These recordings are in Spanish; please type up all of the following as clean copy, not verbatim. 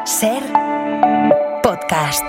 Ser podcast.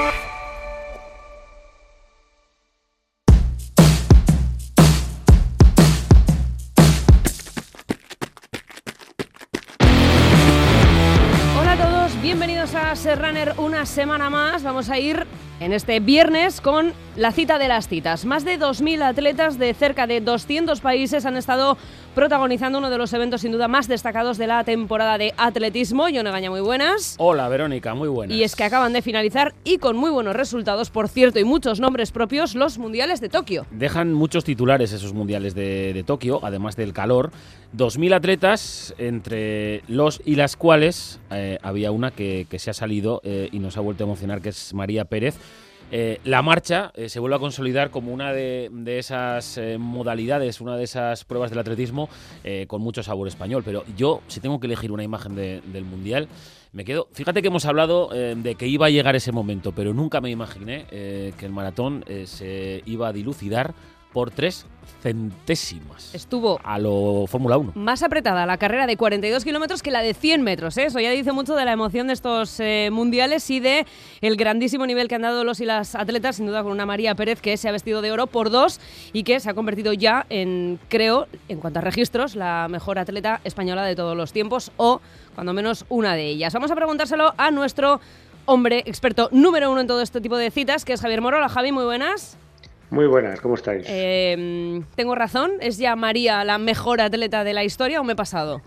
Hola a todos, bienvenidos a Ser Runner una semana más. Vamos a ir en este viernes con la cita de las citas. Más de 2.000 atletas de cerca de 200 países han estado protagonizando uno de los eventos sin duda más destacados de la temporada de atletismo. Jon Egaña, muy buenas. Hola Verónica, muy buenas. Y es que acaban de finalizar y con muy buenos resultados, por cierto, y muchos nombres propios, los mundiales de Tokio. Dejan muchos titulares esos mundiales de Tokio, además del calor. 2.000 atletas, entre los y las cuales había una que se ha salido y nos ha vuelto a emocionar, que es María Pérez. La marcha se vuelve a consolidar como una de esas modalidades, una de esas pruebas del atletismo con mucho sabor español. Pero yo, si tengo que elegir una imagen del Mundial, me quedo... Fíjate que hemos hablado de que iba a llegar ese momento, pero nunca me imaginé que el maratón se iba a dilucidar por 3 centésimas. Estuvo a lo Fórmula 1. Más apretada la carrera de 42 kilómetros que la de 100 metros. Eso ya dice mucho de la emoción de estos mundiales y de el grandísimo nivel que han dado los y las atletas, sin duda con una María Pérez que se ha vestido de oro por 2 y que se ha convertido ya en, creo, en cuanto a registros, la mejor atleta española de todos los tiempos, o cuando menos una de ellas. Vamos a preguntárselo a nuestro hombre experto número 1 en todo este tipo de citas, que es Javier Moro. Hola Javi, muy buenas. Muy buenas, ¿cómo estáis? ¿Tengo razón? ¿Es ya María la mejor atleta de la historia o me he pasado?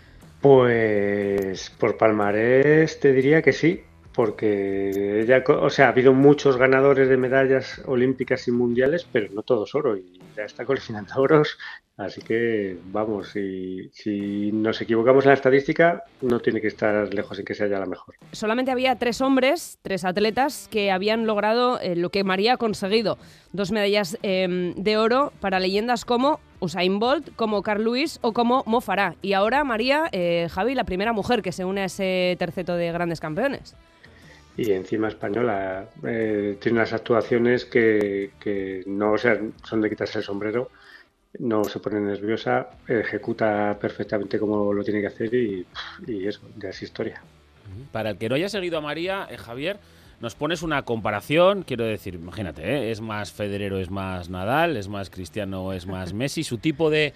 Pues por palmarés te diría que sí, porque ella, ha habido muchos ganadores de medallas olímpicas y mundiales, pero no todos oro, y ya está coleccionando oros, así que vamos, si nos equivocamos en la estadística, no tiene que estar lejos en que sea ya la mejor. Solamente había 3 hombres, 3 atletas que habían logrado lo que María ha conseguido, 2 medallas de oro para leyendas como Usain Bolt, como Carl Lewis o como Mo Farah. Y ahora María, Javi, la primera mujer que se une a ese terceto de grandes campeones. Y encima española, tiene unas actuaciones que no, o sea, son de quitarse el sombrero, no se pone nerviosa, ejecuta perfectamente como lo tiene que hacer y eso, ya es historia. Para el que no haya seguido a María, Javier, nos pones una comparación, quiero decir, imagínate, es más Federer o es más Nadal, es más Cristiano o es más Messi, su tipo de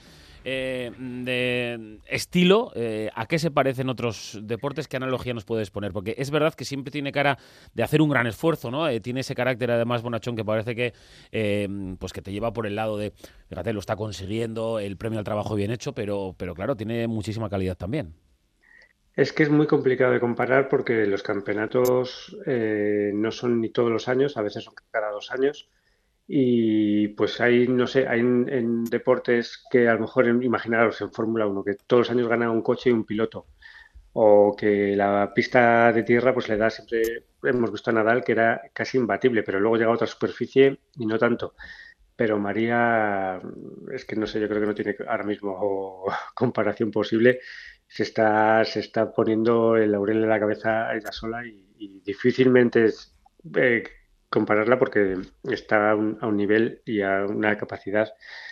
estilo, ¿a qué se parecen otros deportes? ¿Qué analogía nos puedes poner? Porque es verdad que siempre tiene cara de hacer un gran esfuerzo, ¿no? Tiene ese carácter además bonachón que parece que pues que te lleva por el lado de, fíjate, lo está consiguiendo, el premio al trabajo bien hecho, pero claro, tiene muchísima calidad también. Es que es muy complicado de comparar porque los campeonatos no son ni todos los años, a veces son cada 2 años. Y pues hay, no sé, hay en deportes que a lo mejor, imaginaros en Fórmula 1, que todos los años gana un coche y un piloto, o que la pista de tierra pues le da siempre, hemos visto a Nadal que era casi imbatible, pero luego llega a otra superficie y no tanto. Pero María, es que no sé, yo creo que no tiene ahora mismo comparación posible. Se está poniendo el laurel en la cabeza ella sola y difícilmente es eh, compararla porque está a un nivel y a una capacidad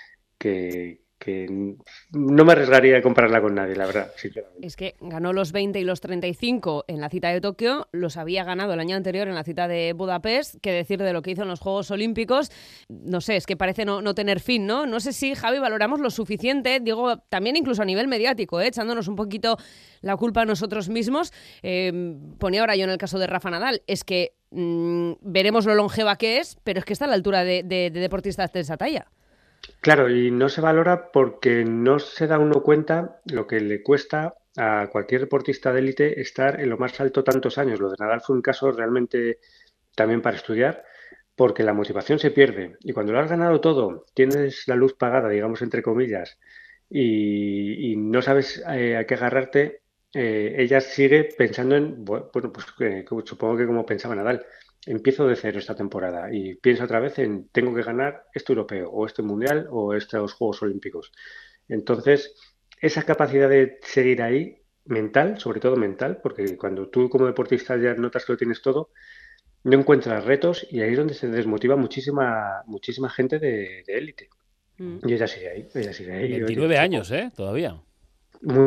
que no me arriesgaría a compararla con nadie, la verdad, sinceramente. Es que ganó los 20 y los 35 en la cita de Tokio, los había ganado el año anterior en la cita de Budapest, qué decir de lo que hizo en los Juegos Olímpicos. No sé, es que parece no tener fin, ¿no? No sé si, Javi, valoramos lo suficiente, digo, también incluso a nivel mediático, echándonos un poquito la culpa a nosotros mismos. Ponía ahora yo en el caso de Rafa Nadal, es que veremos lo longeva que es, pero es que está a la altura de deportistas de esa talla. Claro, y no se valora porque no se da uno cuenta lo que le cuesta a cualquier deportista de élite estar en lo más alto tantos años. Lo de Nadal fue un caso realmente también para estudiar, porque la motivación se pierde. Y cuando lo has ganado todo, tienes la luz pagada, digamos, entre comillas, y no sabes a qué agarrarte, ella sigue pensando en, bueno, pues supongo que como pensaba Nadal, empiezo de cero esta temporada y pienso otra vez en tengo que ganar este europeo o este mundial o estos Juegos Olímpicos. Entonces, esa capacidad de seguir ahí, mental, sobre todo mental, porque cuando tú como deportista ya notas que lo tienes todo, no encuentras retos y ahí es donde se desmotiva muchísima gente de élite. Y ella sigue ahí, 29 oye, años, todavía. muy,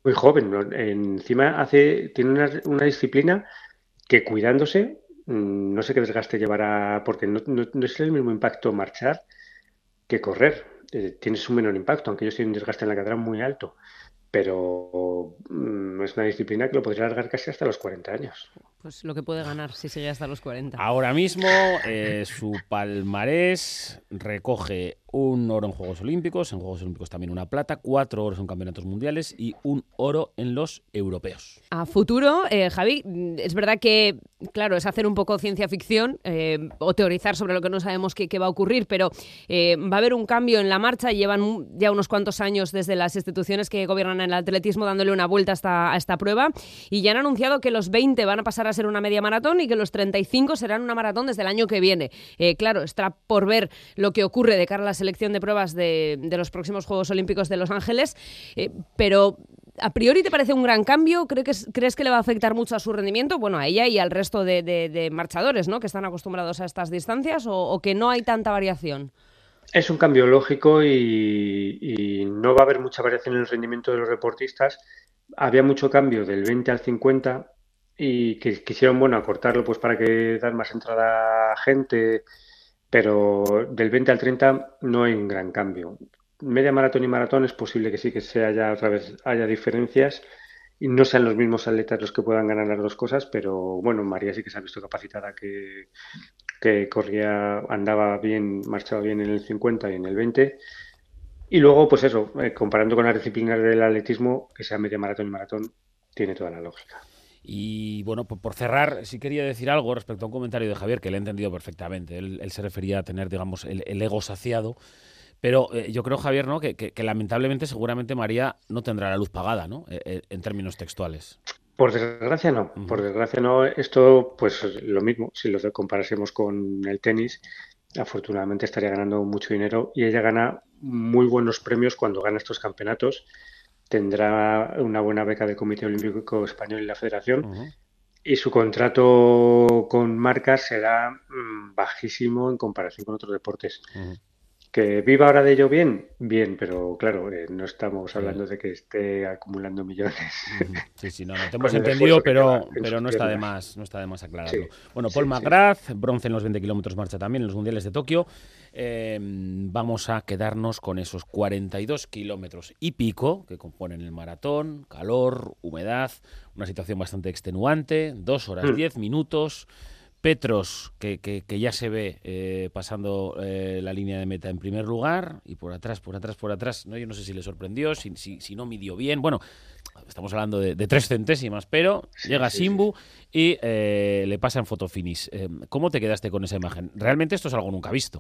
muy joven, ¿no? Encima tiene una disciplina que cuidándose, no sé qué desgaste llevará, porque no es el mismo impacto marchar que correr. Tienes un menor impacto, aunque ellos tienen un desgaste en la cadera muy alto. Pero es una disciplina que lo podría alargar casi hasta los 40 años. Pues lo que puede ganar si sigue hasta los 40. Ahora mismo su palmarés recoge un oro en Juegos Olímpicos, en Juegos Olímpicos también una plata, 4 oros en campeonatos mundiales y un oro en los europeos. A futuro, Javi, es verdad que, claro, es hacer un poco ciencia ficción o teorizar sobre lo que no sabemos qué va a ocurrir, pero va a haber un cambio en la marcha. Llevan ya unos cuantos años desde las instituciones que gobiernan el atletismo dándole una vuelta a esta prueba y ya han anunciado que los 20 van a pasar a ser una media maratón y que los 35 serán una maratón desde el año que viene. Claro, está por ver lo que ocurre de cara a la selección de pruebas de los próximos Juegos Olímpicos de Los Ángeles, pero ¿a priori te parece un gran cambio? ¿Crees que le va a afectar mucho a su rendimiento? Bueno, a ella y al resto de marchadores, ¿no?, que están acostumbrados a estas distancias, o que no hay tanta variación. Es un cambio lógico y no va a haber mucha variación en el rendimiento de los deportistas. Había mucho cambio del 20 al 50 y que quisieron, bueno, acortarlo pues para que dar más entrada a gente, pero del 20 al 30 no hay un gran cambio. Media maratón y maratón es posible que sí que sea ya otra vez haya diferencias y no sean los mismos atletas los que puedan ganar las dos cosas, pero bueno, María sí que se ha visto capacitada, que corría, andaba bien, marchaba bien en el 50 y en el 20. Y luego, pues eso, comparando con las disciplinas del atletismo, que sea media maratón y maratón, tiene toda la lógica. Y bueno, por cerrar, sí quería decir algo respecto a un comentario de Javier que le he entendido perfectamente. Él se refería a tener, digamos, el ego saciado. Pero yo creo, Javier, ¿no?, que lamentablemente seguramente María no tendrá la luz pagada, ¿no?, en términos textuales. Por desgracia no, por desgracia no. Esto, pues lo mismo, si lo comparásemos con el tenis, afortunadamente estaría ganando mucho dinero y ella gana muy buenos premios cuando gana estos campeonatos. Tendrá una buena beca del Comité Olímpico Español y la Federación y su contrato con marcas será bajísimo en comparación con otros deportes. ¿Que viva ahora de ello bien? Bien, pero claro, no estamos hablando de que esté acumulando millones. Sí, no te hemos entendido, pero no está de más aclararlo. Sí, bueno, Paul McGrath, bronce en los 20 kilómetros marcha también en los Mundiales de Tokio. Vamos a quedarnos con esos 42 kilómetros y pico que componen el maratón, calor, humedad, una situación bastante extenuante, 2 horas 10 minutos. Petros, que ya se ve pasando la línea de meta en primer lugar, y por atrás, ¿no? Yo no sé si le sorprendió, si no midió bien. Bueno, estamos hablando de 3 centésimas, pero llega Simbu y le pasa en fotofinish. ¿Cómo te quedaste con esa imagen? Realmente esto es algo nunca visto.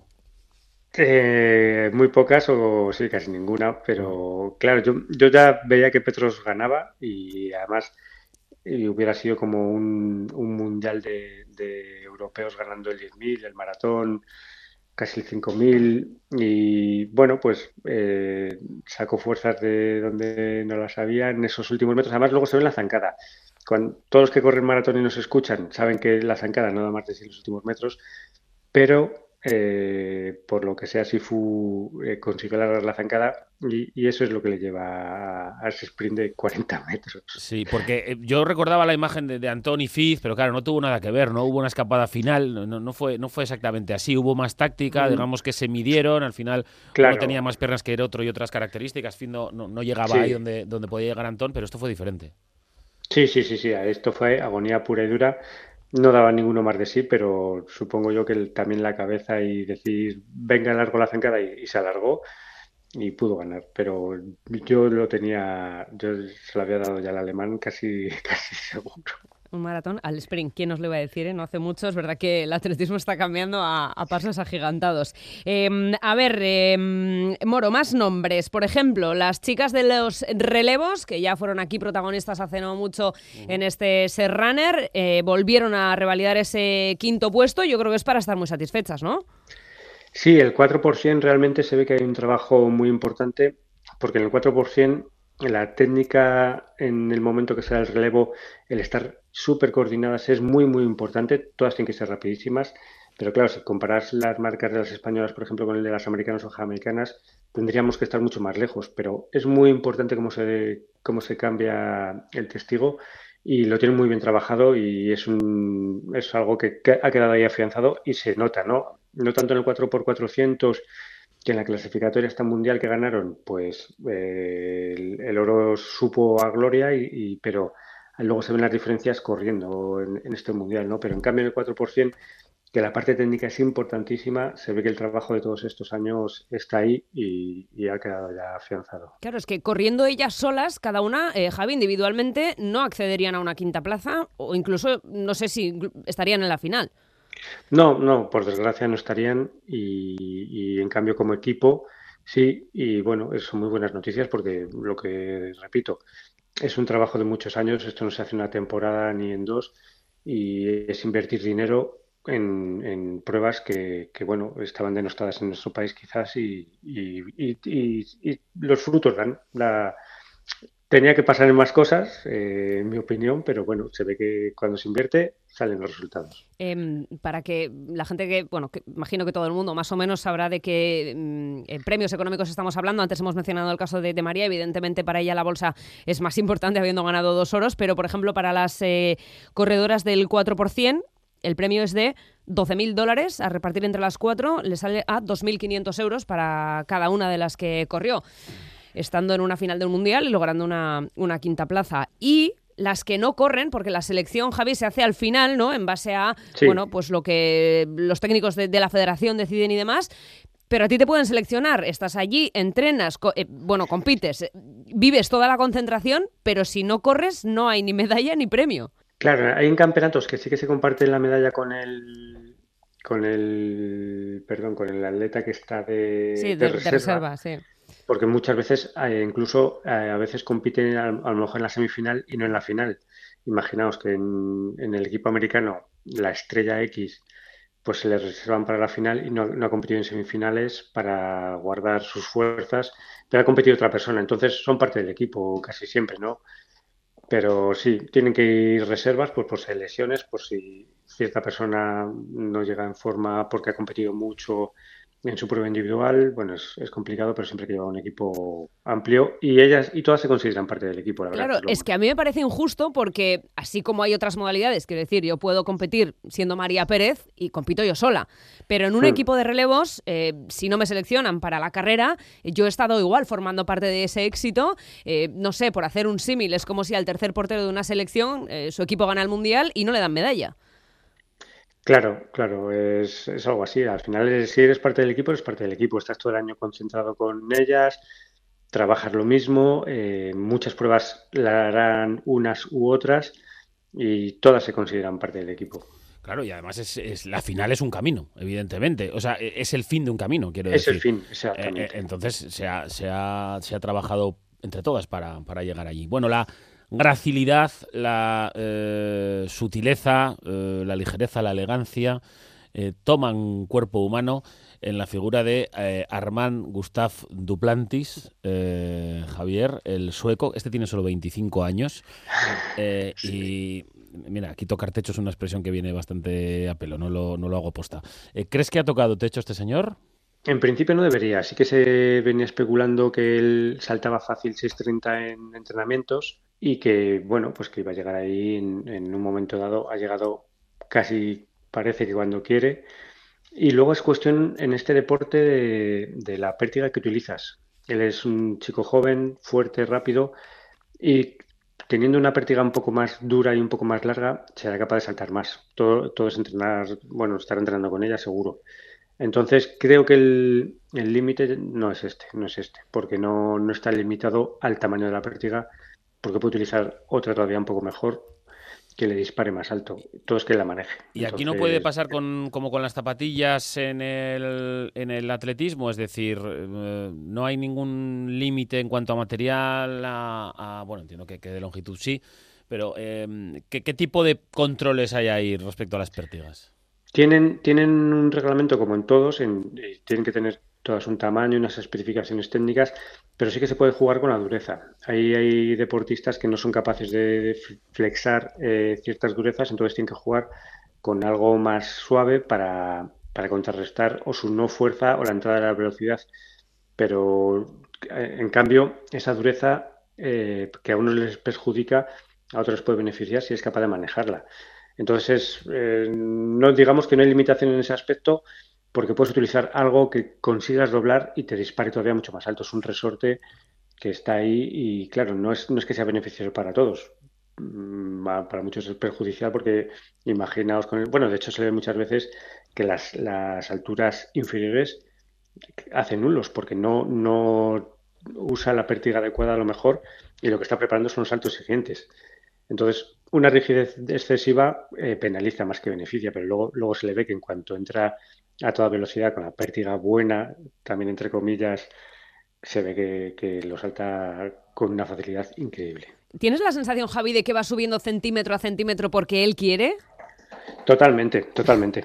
Muy pocas o sí, casi ninguna, pero claro, yo ya veía que Petros ganaba y además hubiera sido como un mundial de europeos ganando el 10.000, el maratón, casi el 5.000 y bueno, pues sacó fuerzas de donde no las había en esos últimos metros. Además luego se ve en la zancada. Todos los que corren maratón y nos escuchan saben que la zancada no da más de 100 los últimos metros, pero por lo que sea Sifu consiguió alargar la zancada y eso es lo que le lleva a ese sprint de 40 metros. Sí, porque yo recordaba la imagen de Antón y Fiz, pero claro, no tuvo nada que ver, no hubo una escapada final, no fue exactamente así, hubo más táctica, digamos que se midieron, al final uno tenía más piernas que el otro y otras características, Fiz no llegaba ahí donde podía llegar Antón, pero esto fue diferente. Sí, esto fue agonía pura y dura. No daba ninguno más de sí, pero supongo yo que también la cabeza y decir, venga, largo la zancada y se alargó y pudo ganar. Pero yo se lo había dado ya al alemán casi seguro. Un maratón al sprint, ¿quién nos lo iba a decir? No hace mucho, es verdad que el atletismo está cambiando a pasos agigantados. Moro, más nombres. Por ejemplo, las chicas de los relevos, que ya fueron aquí protagonistas hace no mucho en este Serrunner, volvieron a revalidar ese 5º puesto. Yo creo que es para estar muy satisfechas, ¿no? Sí, el 4% realmente se ve que hay un trabajo muy importante, porque en el 4% la técnica en el momento que sea el relevo, el estar súper coordinadas es muy, muy importante. Todas tienen que ser rapidísimas, pero claro, si comparas las marcas de las españolas, por ejemplo, con el de las americanas o jamaicanas, tendríamos que estar mucho más lejos, pero es muy importante cómo se cambia el testigo y lo tienen muy bien trabajado y es algo que ha quedado ahí afianzado y se nota, ¿no? No tanto en el 4x400 que en la clasificatoria esta mundial que ganaron, pues el oro supo a gloria, pero luego se ven las diferencias corriendo en este mundial, ¿no? Pero en cambio en el 4%, que la parte técnica es importantísima, se ve que el trabajo de todos estos años está ahí y ha quedado ya afianzado. Claro, es que corriendo ellas solas, cada una, Javi, individualmente, no accederían a una quinta plaza o incluso, no sé si estarían en la final. No, no, por desgracia no estarían y en cambio como equipo sí, y bueno, son muy buenas noticias porque lo que repito, es un trabajo de muchos años, esto no se hace en una temporada ni en dos, y es invertir dinero en pruebas bueno, estaban denostadas en nuestro país quizás y los frutos dan. Tenía que pasar en más cosas, en mi opinión, pero bueno, se ve que cuando se invierte salen los resultados. Para que la gente que imagino que todo el mundo más o menos sabrá de qué premios económicos estamos hablando. Antes hemos mencionado el caso de María. Evidentemente para ella la bolsa es más importante habiendo ganado 2 oros, pero por ejemplo para las corredoras del 4%, el premio es de $12.000 a repartir entre las 4, le sale a 2.500 euros para cada una de las que corrió, estando en una final del Mundial y logrando una quinta plaza. Y las que no corren, porque la selección, Javi, se hace al final, ¿no? En base a, Sí. bueno, pues lo que los técnicos de la federación deciden y demás. Pero a ti te pueden seleccionar, estás allí, entrenas, compites, vives toda la concentración, pero si no corres no hay ni medalla ni premio. Claro, hay en campeonatos que sí que se comparte la medalla con el atleta que está Sí, de de reserva, sí. porque muchas veces, incluso a veces compiten a lo mejor en la semifinal y no en la final. Imaginaos que en el equipo americano la estrella X pues se le reservan para la final y no ha competido en semifinales para guardar sus fuerzas, pero ha competido otra persona. Entonces son parte del equipo casi siempre, ¿no? Pero sí, tienen que ir reservas pues, por si hay lesiones, por si cierta persona no llega en forma porque ha competido mucho en su prueba individual. Bueno, es complicado, pero siempre que lleva un equipo amplio y ellas y todas se consideran parte del equipo, la verdad. Claro, es que a mí me parece injusto porque así como hay otras modalidades, quiero decir, yo puedo competir siendo María Pérez y compito yo sola, pero en un equipo de relevos, si no me seleccionan para la carrera, yo he estado igual formando parte de ese éxito. No sé, por hacer un símil, es como si al tercer portero de una selección su equipo gana el Mundial y no le dan medalla. Claro, claro, es algo así. Al final, si eres parte del equipo, eres parte del equipo. Estás todo el año concentrado con ellas, trabajas lo mismo, muchas pruebas la harán unas u otras y todas se consideran parte del equipo. Claro, y además la final es un camino, evidentemente. O sea, es el fin de un camino, quiero Es decir. el fin, exactamente. Entonces se ha trabajado entre todas para llegar allí. Bueno, la gracilidad, la sutileza, la ligereza, la elegancia toman cuerpo humano en la figura de Armand Gustave Duplantis, Javier, el sueco. Este tiene solo 25 años y mira, aquí tocar techo es una expresión que viene bastante a pelo, no lo hago posta. ¿Crees que ha tocado techo este señor? En principio no debería. Sí que se venía especulando que él saltaba fácil 6:30 en entrenamientos y que, bueno, pues que iba a llegar ahí en un momento dado. Ha llegado casi, parece que cuando quiere. Y luego es cuestión en este deporte de la pértiga que utilizas. Él es un chico joven, fuerte, rápido y teniendo una pértiga un poco más dura y un poco más larga, será capaz de saltar más. Todo es entrenar, bueno, estar entrenando con ella seguro. Entonces creo que el límite no es este, porque no está limitado al tamaño de la pértiga, porque puede utilizar otra todavía un poco mejor que le dispare más alto. Todo es que la maneje. Y aquí no puede pasar como con las zapatillas en el atletismo, es decir, no hay ningún límite en cuanto a material, bueno, entiendo que de longitud sí, pero ¿qué tipo de controles hay ahí respecto a las pértigas? Tienen un reglamento como en todos, tienen que tener todas un tamaño y unas especificaciones técnicas, pero sí que se puede jugar con la dureza. Hay deportistas que no son capaces de flexar ciertas durezas, entonces tienen que jugar con algo más suave para contrarrestar o su no fuerza o la entrada de la velocidad. pero en cambio esa dureza que a unos les perjudica, a otros les puede beneficiar si es capaz de manejarla. Entonces, no digamos que no hay limitación en ese aspecto, porque puedes utilizar algo que consigas doblar y te dispare todavía mucho más alto. Es un resorte que está ahí y, claro, no es que sea beneficioso para todos. Para muchos es perjudicial porque imaginaos con el... Bueno, de hecho se ve muchas veces que las alturas inferiores hacen nulos porque no usa la pértiga adecuada a lo mejor y lo que está preparando son los saltos siguientes. Entonces, una rigidez excesiva penaliza más que beneficia, pero luego se le ve que en cuanto entra a toda velocidad con la pértiga buena, también entre comillas, se ve que lo salta con una facilidad increíble. ¿Tienes la sensación, Javi, de que va subiendo centímetro a centímetro porque él quiere? Totalmente, totalmente.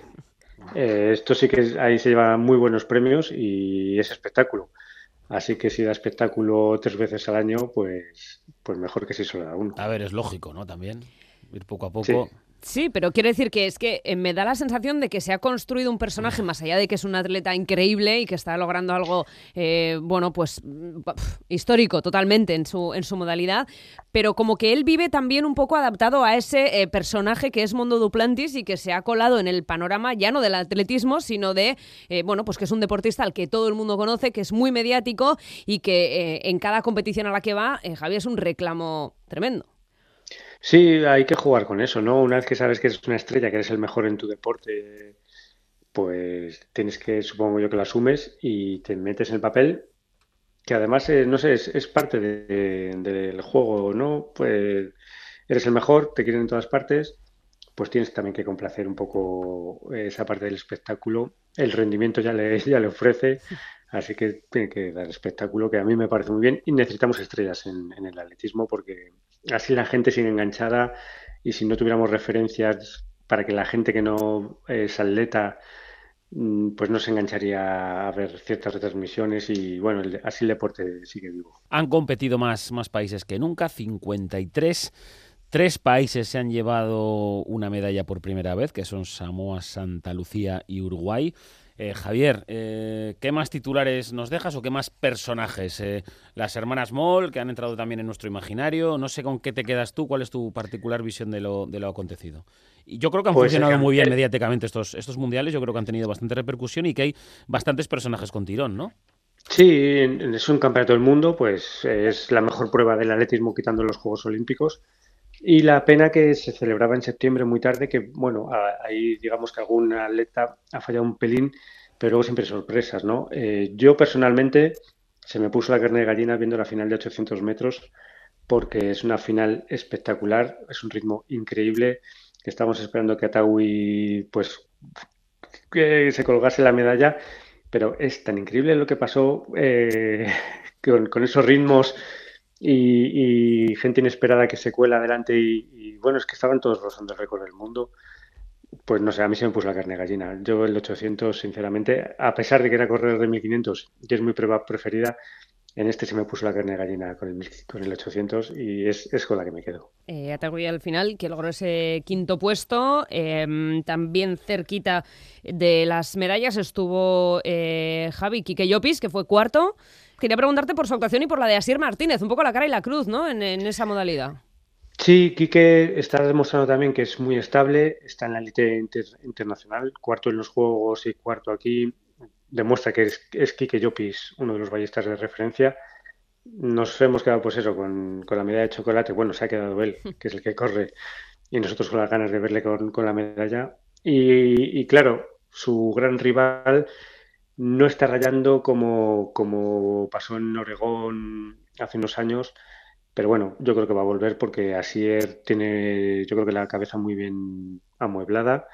Esto sí que ahí se lleva muy buenos premios y es espectáculo. Así que si da espectáculo 3 veces al año, pues mejor que si solo da uno. A ver, es lógico, ¿no? También ir poco a Sí. poco. Sí, pero quiero decir que es que me da la sensación de que se ha construido un personaje, más allá de que es un atleta increíble y que está logrando algo, bueno, pues histórico totalmente en su modalidad, pero como que él vive también un poco adaptado a ese personaje que es Mondo Duplantis y que se ha colado en el panorama ya no del atletismo, sino de, bueno, pues que es un deportista al que todo el mundo conoce, que es muy mediático y que en cada competición a la que va, Javi, es un reclamo tremendo. Sí, hay que jugar con eso, ¿no? Una vez que sabes que eres una estrella, que eres el mejor en tu deporte, pues tienes que, supongo yo, que lo asumes y te metes en el papel, que además, no sé, es parte del juego, ¿no? Pues eres el mejor, te quieren en todas partes, pues tienes también que complacer un poco esa parte del espectáculo. El rendimiento ya le ofrece, así que tiene que dar espectáculo, que a mí me parece muy bien. Y necesitamos estrellas en el atletismo porque así la gente sigue enganchada y si no tuviéramos referencias para que la gente que no es atleta pues no se engancharía a ver ciertas retransmisiones y bueno, así el deporte sigue vivo. Han competido más países que nunca, 53. 3 países se han llevado una medalla por primera vez, que son Samoa, Santa Lucía y Uruguay. Javier, ¿qué más titulares nos dejas o qué más personajes? Las hermanas Moll, que han entrado también en nuestro imaginario. No sé con qué te quedas tú, cuál es tu particular visión de lo acontecido. Y yo creo que han Pues funcionado muy bien mediáticamente estos mundiales. Yo creo que han tenido bastante repercusión y que hay bastantes personajes con tirón, ¿no? sí, es un campeonato del mundo, pues es la mejor prueba del atletismo quitando los Juegos Olímpicos. Y la pena que se celebraba en septiembre muy tarde, que bueno, ahí digamos que algún atleta ha fallado un pelín, pero luego siempre sorpresas, ¿no? Yo personalmente se me puso la carne de gallina viendo la final de 800 metros porque es una final espectacular, es un ritmo increíble, que estamos esperando que Ataui pues que se colgase la medalla, pero es tan increíble lo que pasó con esos ritmos y gente inesperada que se cuela adelante bueno, es que estaban todos rozando el récord del mundo. Pues no sé, a mí se me puso la carne de gallina. Yo el 800, sinceramente, a pesar de que era correr de 1500, que es mi prueba preferida, en este se me puso la carne de gallina con el 800 y es con la que me quedo. Atagui al final, que logró ese quinto puesto. También cerquita de las medallas estuvo Javi Quique Llopis, que fue cuarto. Quería preguntarte por su actuación y por la de Asier Martínez, un poco la cara y la cruz, ¿no? En esa modalidad. Sí, Quique está demostrando también que es muy estable, está en la élite internacional, cuarto en los Juegos y cuarto aquí. Demuestra que es Quique Llopis, uno de los ballestas de referencia. Nos hemos quedado, pues eso, con la medalla de chocolate. Bueno, se ha quedado él, que es el que corre, y nosotros con las ganas de verle con la medalla. Y claro, su gran rival no está rayando como pasó en Oregón hace unos años, pero bueno, yo creo que va a volver porque Asier tiene, yo creo que la cabeza muy bien amueblada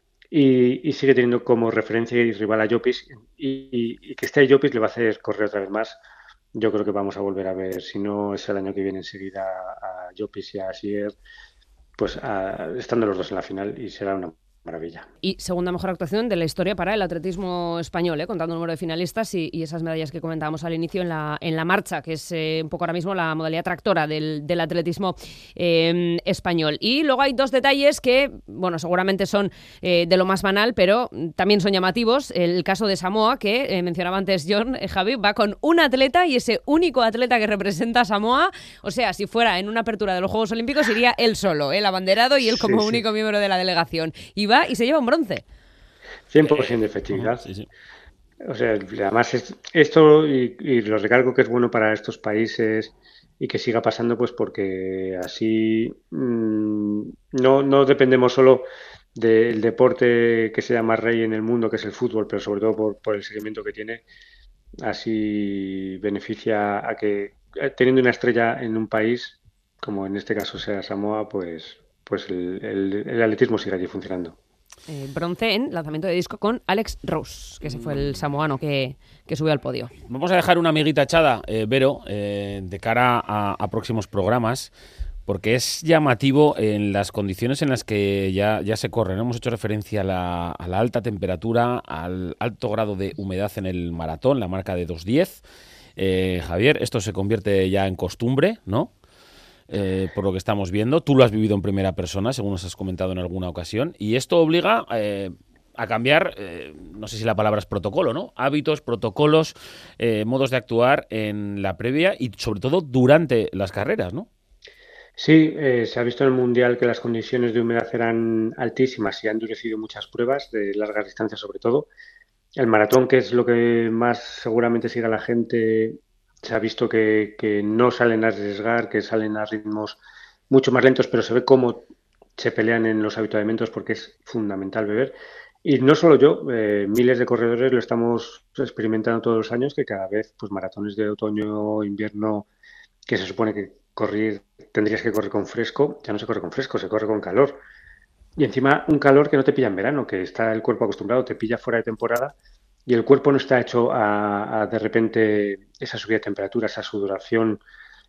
y sigue teniendo como referencia y rival a Llopis y que esté Llopis le va a hacer correr otra vez más. Yo creo que vamos a volver a ver, si no es el año que viene enseguida a Llopis y a Asier, pues estando los dos en la final y será una maravilla. Y segunda mejor actuación de la historia para el atletismo español, contando el número de finalistas y esas medallas que comentábamos al inicio en la marcha, que es un poco ahora mismo la modalidad tractora del atletismo español. Y luego hay dos detalles que, bueno, seguramente son de lo más banal, pero también son llamativos. El caso de Samoa, que mencionaba antes John, Javi, va con un atleta y ese único atleta que representa a Samoa, o sea, si fuera en una apertura de los Juegos Olímpicos, iría él solo, el abanderado y él como único miembro de la delegación. Y va y se lleva un bronce. 100% de efectividad. Sí. O sea, además esto, y lo recalco que es bueno para estos países y que siga pasando, pues porque así no dependemos solo del deporte que sea más rey en el mundo, que es el fútbol, pero sobre todo por el seguimiento que tiene. Así beneficia a que, teniendo una estrella en un país, como en este caso sea Samoa, pues el atletismo sigue allí funcionando. Bronce en lanzamiento de disco con Alex Rose, que ese fue el samoano que subió al podio. Vamos a dejar una amiguita echada, Vero, de cara a próximos programas, porque es llamativo en las condiciones en las que ya se corre, ¿no? Hemos hecho referencia a la alta temperatura, al alto grado de humedad en el maratón, la marca de 2:10. Javier, esto se convierte ya en costumbre, ¿no? Por lo que estamos viendo. Tú lo has vivido en primera persona, según nos has comentado en alguna ocasión, y esto obliga a cambiar, no sé si la palabra es protocolo, ¿no? Hábitos, protocolos, modos de actuar en la previa y sobre todo durante las carreras, ¿no? Sí, se ha visto en el Mundial que las condiciones de humedad eran altísimas y han endurecido muchas pruebas de largas distancias sobre todo. El maratón, que es lo que más seguramente sigue a la gente, se ha visto que no salen a arriesgar, que salen a ritmos mucho más lentos, pero se ve cómo se pelean en los avituallamientos porque es fundamental beber. Y no solo yo, miles de corredores lo estamos experimentando todos los años, que cada vez, pues maratones de otoño, invierno, que se supone que tendrías que correr con fresco, ya no se corre con fresco, se corre con calor. Y encima un calor que no te pilla en verano, que está el cuerpo acostumbrado, te pilla fuera de temporada y el cuerpo no está hecho a de repente esa subida de temperatura, esa sudoración.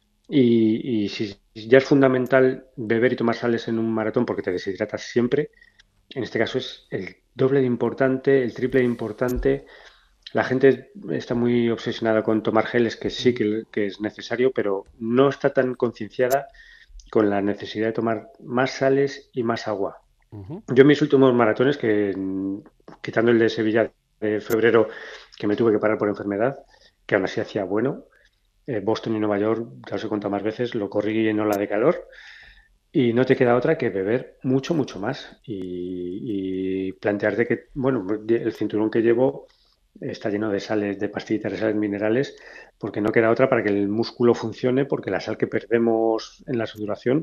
Y si ya es fundamental beber y tomar sales en un maratón porque te deshidratas siempre, en este caso es el doble de importante, el triple de importante. La gente está muy obsesionada con tomar geles, que sí que es necesario, pero no está tan concienciada con la necesidad de tomar más sales y más agua. Uh-huh. Yo en mis últimos maratones, quitando el de Sevilla de febrero, que me tuve que parar por enfermedad, que aún así hacía bueno, Boston y Nueva York, ya os he contado más veces, lo corrí en ola de calor y no te queda otra que beber mucho, mucho más y plantearte que, bueno, el cinturón que llevo está lleno de sales, de pastillitas de sales minerales, porque no queda otra para que el músculo funcione, porque la sal que perdemos en la sudoración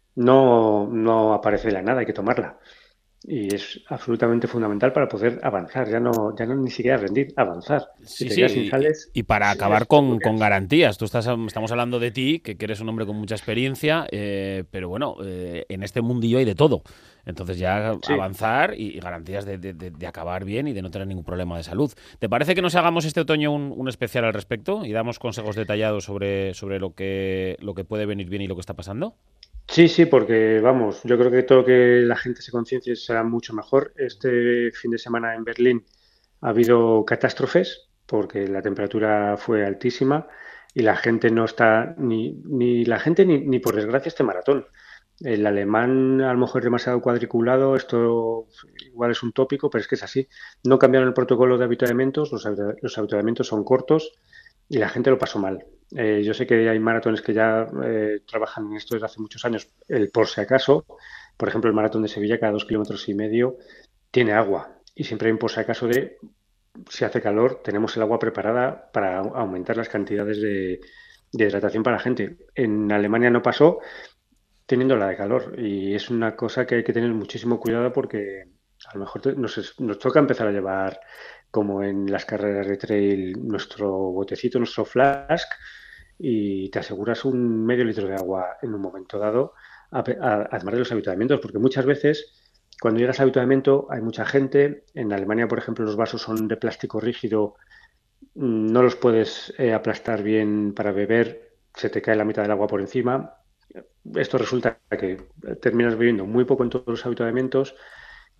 no aparece de la nada, hay que tomarla. Y es absolutamente fundamental para poder avanzar, ya no ni siquiera rendir, avanzar. Si te quedas sin sales, y para acabar con garantías. Estamos hablando de ti, que eres un hombre con mucha experiencia, pero bueno, en este mundillo hay de todo. Entonces ya avanzar y garantías de acabar bien y de no tener ningún problema de salud. ¿Te parece que nos hagamos este otoño un especial al respecto y damos consejos detallados sobre lo que puede venir bien y lo que está pasando? Sí, porque vamos, yo creo que todo lo que la gente se conciencie será mucho mejor. Este fin de semana en Berlín ha habido catástrofes porque la temperatura fue altísima y la gente no está, ni la gente ni por desgracia este maratón. El alemán a lo mejor es demasiado cuadriculado, esto igual es un tópico, pero es que es así. No cambiaron el protocolo de avituallamientos, los avituallamientos son cortos y la gente lo pasó mal. Yo sé que hay maratones que ya trabajan en esto desde hace muchos años, por si acaso. Por ejemplo, el maratón de Sevilla, cada 2,5 kilómetros tiene agua. Y siempre hay un por si acaso de, si hace calor, tenemos el agua preparada para aumentar las cantidades de hidratación para la gente. En Alemania no pasó teniendo la de calor. Y es una cosa que hay que tener muchísimo cuidado porque a lo mejor nos toca empezar a llevar, como en las carreras de trail, nuestro botecito, nuestro flask, y te aseguras un medio litro de agua en un momento dado, además de los avituallamientos, porque muchas veces cuando llegas al avituallamiento hay mucha gente. En Alemania, por ejemplo, los vasos son de plástico rígido, no los puedes aplastar bien para beber, se te cae la mitad del agua por encima. Esto resulta que terminas bebiendo muy poco en todos los avituallamientos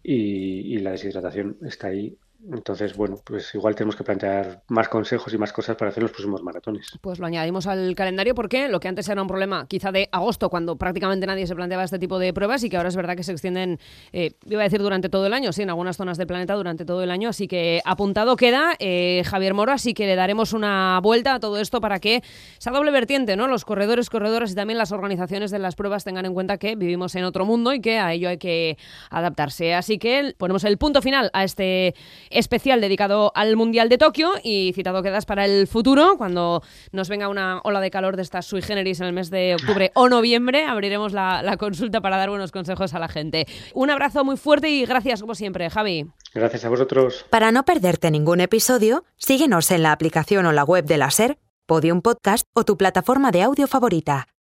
y la deshidratación está ahí. Entonces, bueno, pues igual tenemos que plantear más consejos y más cosas para hacer los próximos maratones. Pues lo añadimos al calendario porque lo que antes era un problema quizá de agosto, cuando prácticamente nadie se planteaba este tipo de pruebas, y que ahora es verdad que se extienden, iba a decir durante todo el año, sí, en algunas zonas del planeta durante todo el año, así que apuntado queda Javier Moro, así que le daremos una vuelta a todo esto para que esa doble vertiente, ¿no? Los corredores, corredoras y también las organizaciones de las pruebas tengan en cuenta que vivimos en otro mundo y que a ello hay que adaptarse. Así que ponemos el punto final a este especial dedicado al Mundial de Tokio y citado quedas para el futuro, cuando nos venga una ola de calor de estas sui generis en el mes de octubre o noviembre, abriremos la consulta para dar buenos consejos a la gente. Un abrazo muy fuerte y gracias como siempre, Javi. Gracias a vosotros. Para no perderte ningún episodio, síguenos en la aplicación o la web de la SER, Podium Podcast o tu plataforma de audio favorita.